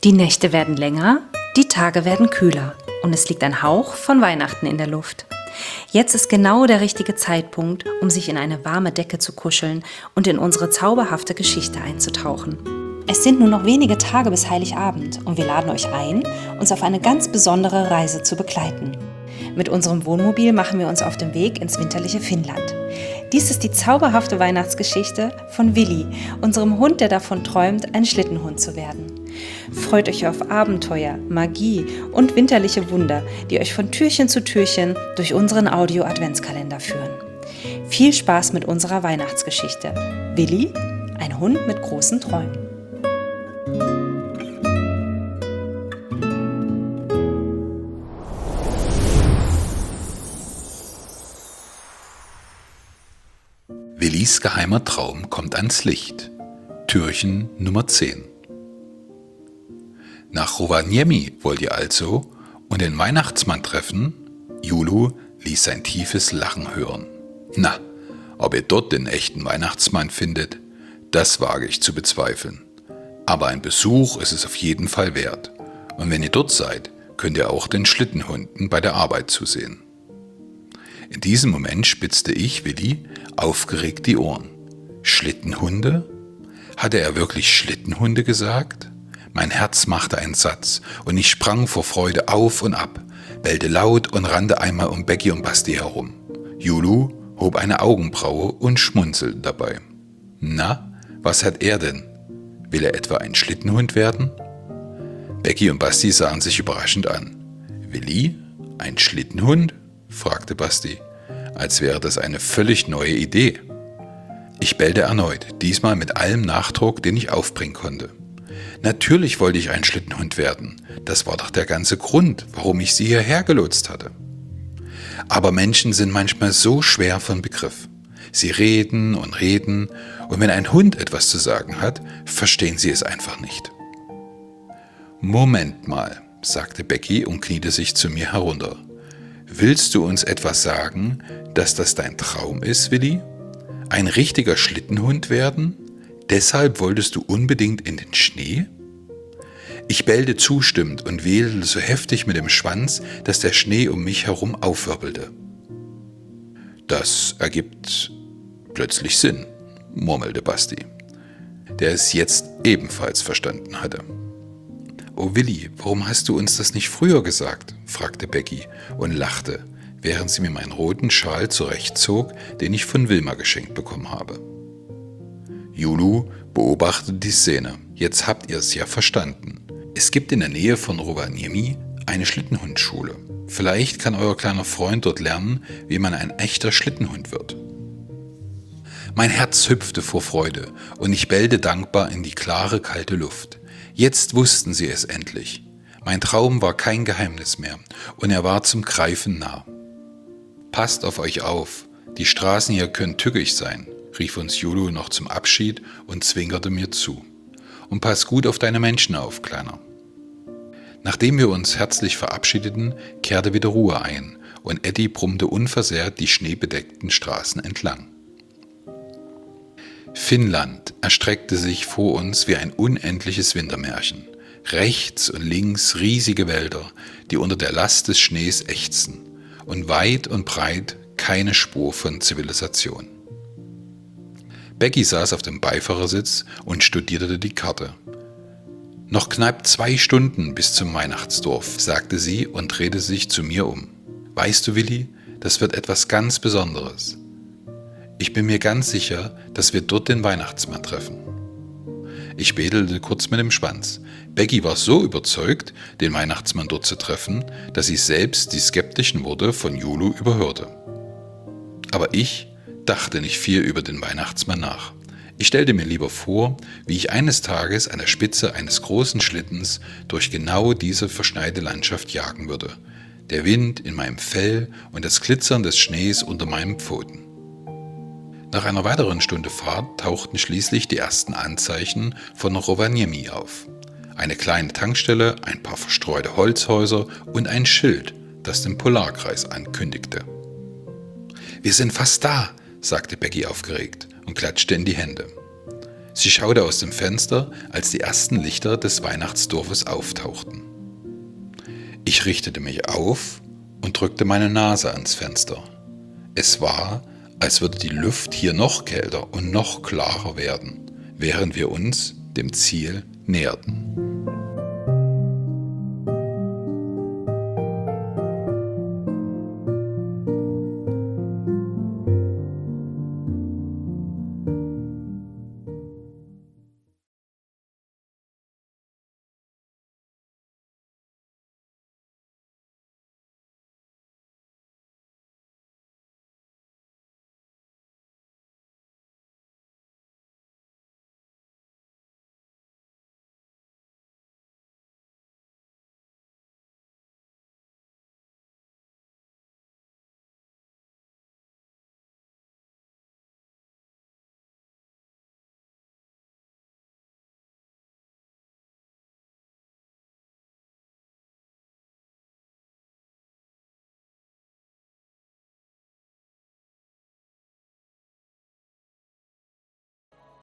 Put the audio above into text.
Die Nächte werden länger, die Tage werden kühler und es liegt ein Hauch von Weihnachten in der Luft. Jetzt ist genau der richtige Zeitpunkt, um sich in eine warme Decke zu kuscheln und in unsere zauberhafte Geschichte einzutauchen. Es sind nur noch wenige Tage bis Heiligabend und wir laden euch ein, uns auf eine ganz besondere Reise zu begleiten. Mit unserem Wohnmobil machen wir uns auf den Weg ins winterliche Finnland. Dies ist die zauberhafte Weihnachtsgeschichte von Willi, unserem Hund, der davon träumt, ein Schlittenhund zu werden. Freut euch auf Abenteuer, Magie und winterliche Wunder, die euch von Türchen zu Türchen durch unseren Audio-Adventskalender führen. Viel Spaß mit unserer Weihnachtsgeschichte. Willi, ein Hund mit großen Träumen. Willis geheimer Traum kommt ans Licht. Türchen Nummer 10. Nach Rovaniemi wollt ihr also und den Weihnachtsmann treffen? Julu ließ sein tiefes Lachen hören. Na, ob ihr dort den echten Weihnachtsmann findet, das wage ich zu bezweifeln. Aber ein Besuch ist es auf jeden Fall wert. Und wenn ihr dort seid, könnt ihr auch den Schlittenhunden bei der Arbeit zusehen. In diesem Moment spitzte ich, Willi, aufgeregt die Ohren. Schlittenhunde? Hatte er wirklich Schlittenhunde gesagt? Mein Herz machte einen Satz und ich sprang vor Freude auf und ab, bellte laut und rannte einmal um Becky und Basti herum. Julu hob eine Augenbraue und schmunzelte dabei. Na, was hat er denn? Will er etwa ein Schlittenhund werden? Becky und Basti sahen sich überraschend an. Willi? Ein Schlittenhund? Fragte Basti, als wäre das eine völlig neue Idee. Ich bellte erneut, diesmal mit allem Nachdruck, den ich aufbringen konnte. Natürlich wollte ich ein Schlittenhund werden. Das war doch der ganze Grund, warum ich sie hierher gelotst hatte. Aber Menschen sind manchmal so schwer von Begriff. Sie reden und wenn ein Hund etwas zu sagen hat, verstehen sie es einfach nicht. Moment mal, sagte Becky und kniete sich zu mir herunter. Willst du uns etwas sagen, dass das dein Traum ist, Willi? Ein richtiger Schlittenhund werden? Deshalb wolltest du unbedingt in den Schnee? Ich bellte zustimmend und wedelte so heftig mit dem Schwanz, dass der Schnee um mich herum aufwirbelte. Das ergibt plötzlich Sinn, murmelte Basti, der es jetzt ebenfalls verstanden hatte. »Oh Willi, warum hast du uns das nicht früher gesagt?« fragte Becky und lachte, während sie mir meinen roten Schal zurechtzog, den ich von Wilma geschenkt bekommen habe. Julu beobachtete die Szene. Jetzt habt ihr es ja verstanden. Es gibt in der Nähe von Rovaniemi eine Schlittenhundschule. Vielleicht kann euer kleiner Freund dort lernen, wie man ein echter Schlittenhund wird. Mein Herz hüpfte vor Freude und ich bellte dankbar in die klare, kalte Luft. Jetzt wussten sie es endlich. Mein Traum war kein Geheimnis mehr und er war zum Greifen nah. Passt auf euch auf, die Straßen hier können tückisch sein, rief uns Julu noch zum Abschied und zwinkerte mir zu. Und pass gut auf deine Menschen auf, Kleiner. Nachdem wir uns herzlich verabschiedeten, kehrte wieder Ruhe ein und Eddie brummte unversehrt die schneebedeckten Straßen entlang. Finnland erstreckte sich vor uns wie ein unendliches Wintermärchen. Rechts und links riesige Wälder, die unter der Last des Schnees ächzten, und weit und breit keine Spur von Zivilisation. Becky saß auf dem Beifahrersitz und studierte die Karte. »Noch knapp 2 Stunden bis zum Weihnachtsdorf«, sagte sie und drehte sich zu mir um. »Weißt du, Willi, das wird etwas ganz Besonderes. Ich bin mir ganz sicher, dass wir dort den Weihnachtsmann treffen.« Ich wedelte kurz mit dem Schwanz. Becky war so überzeugt, den Weihnachtsmann dort zu treffen, dass sie selbst die skeptischen Worte von Julu überhörte. Aber ich dachte nicht viel über den Weihnachtsmann nach. Ich stellte mir lieber vor, wie ich eines Tages an der Spitze eines großen Schlittens durch genau diese verschneite Landschaft jagen würde. Der Wind in meinem Fell und das Glitzern des Schnees unter meinen Pfoten. Nach einer weiteren Stunde Fahrt tauchten schließlich die ersten Anzeichen von Rovaniemi auf. Eine kleine Tankstelle, ein paar verstreute Holzhäuser und ein Schild, das den Polarkreis ankündigte. »Wir sind fast da«, sagte Becky aufgeregt und klatschte in die Hände. Sie schaute aus dem Fenster, als die ersten Lichter des Weihnachtsdorfes auftauchten. Ich richtete mich auf und drückte meine Nase ans Fenster. Es war, als würde die Luft hier noch kälter und noch klarer werden, während wir uns dem Ziel näherten.